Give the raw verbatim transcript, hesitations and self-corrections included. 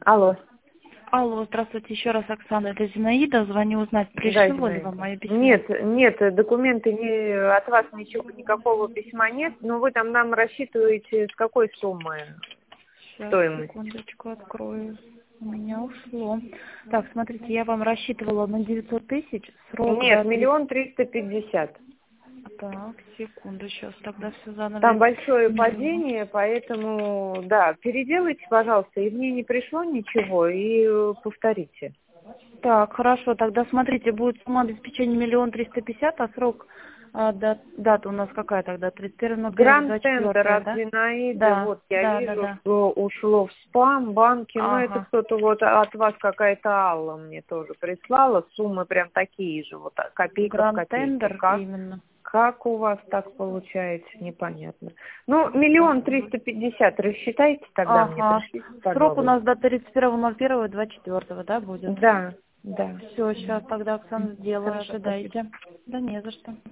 Алло. Алло, здравствуйте еще раз, Оксана. Это Зинаида. Звоню узнать, Да, пришло ли Зинаида. вам мое письмо? Нет, нет, документы не, от вас ничего, никакого письма нет, но вы там нам рассчитываете с какой суммы Сейчас, стоимость? секундочку, открою. У меня ушло. Так, смотрите, я вам рассчитывала на девятьсот тысяч, срок Нет, до тридцати. миллион триста пятьдесят. Так, секунду, сейчас тогда все заново. Там большое Миллион. падение, поэтому, да, переделайте, пожалуйста, и мне не пришло ничего, и э, повторите. Так, хорошо, тогда смотрите, будет сумма обеспечения миллион триста пятьдесят, а срок, а, да- дата у нас какая тогда? тридцать первое ноль первое Гранд двадцать Тендер четвёртое, от да? Зинаиды, Да, вот я да, да, вижу, да. что ушло в спам, банки, но это Ага. кто-то вот от вас какая-то Алла мне тоже прислала, суммы прям такие же, вот копейка в Гранд копейку. тендер Как, именно. как у вас так получается, непонятно. Ну, миллион триста пятьдесят рассчитайте тогда мне, Ага. пришлите, Срок у пожалуйста. нас до тридцать первого ноль первого двадцать четвёртого, да, будет? Да, да. Все, сейчас тогда, Оксана, сделаю, Хорошо, спасибо. ожидайте. Да не за что.